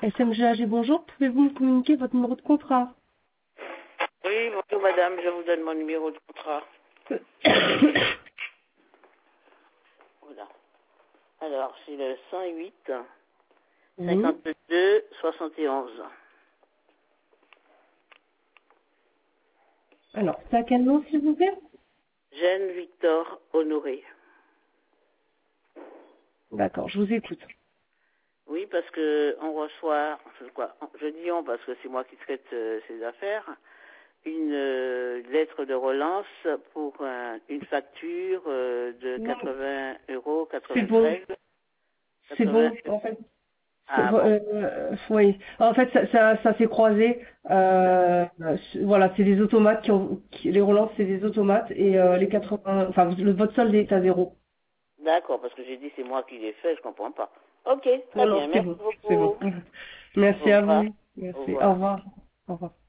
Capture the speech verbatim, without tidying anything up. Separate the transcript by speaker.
Speaker 1: S M G A G, bonjour. Pouvez-vous me communiquer votre numéro de contrat?
Speaker 2: Oui, bonjour madame, je vous donne mon numéro de contrat. Voilà. Alors, c'est le cent huit
Speaker 1: Oui.
Speaker 2: cinquante-deux soixante et onze.
Speaker 1: Alors, c'est à quel nom, s'il vous plaît?
Speaker 2: Jeanne Victor Honoré.
Speaker 1: D'accord, je vous écoute.
Speaker 2: Oui, parce que on reçoit, enfin, quoi, je dis on parce que c'est moi qui traite euh, ces affaires, une euh, lettre de relance pour un- une facture euh, de
Speaker 1: Non,
Speaker 2: quatre-vingts euros,
Speaker 1: c'est bon.
Speaker 2: quatre-vingt-treize,
Speaker 1: C'est
Speaker 2: quatre-vingts.
Speaker 1: bon, en fait. C'est-
Speaker 2: Ah bon,
Speaker 1: euh, oui. En fait, ça, ça, ça s'est croisé. Euh, voilà, c'est des automates qui ont, qui- les relances, c'est des automates et euh, les quatre-vingts, enfin, le, votre solde est à zéro.
Speaker 2: d'accord, parce que j'ai dit c'est moi qui l'ai fait, je comprends pas. Ok, très
Speaker 1: Non, non,
Speaker 2: bien,
Speaker 1: c'est
Speaker 2: merci
Speaker 1: bon, c'est bon.
Speaker 2: beaucoup. Au
Speaker 1: Merci à
Speaker 2: revoir.
Speaker 1: vous.
Speaker 2: Au
Speaker 1: Merci. Au
Speaker 2: revoir.
Speaker 1: revoir. Au revoir.